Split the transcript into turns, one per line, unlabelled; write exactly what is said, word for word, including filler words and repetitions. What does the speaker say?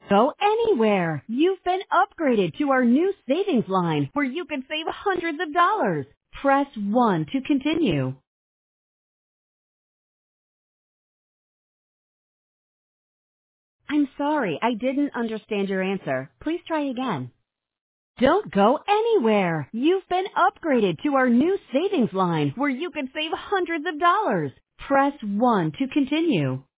Go anywhere. You've been upgraded to our new savings line where you can save hundreds of dollars. Press one to continue. I'm sorry, I didn't understand your answer. Please try again. Don't go anywhere. You've been upgraded to our new savings line where you can save hundreds of dollars. Press one to continue.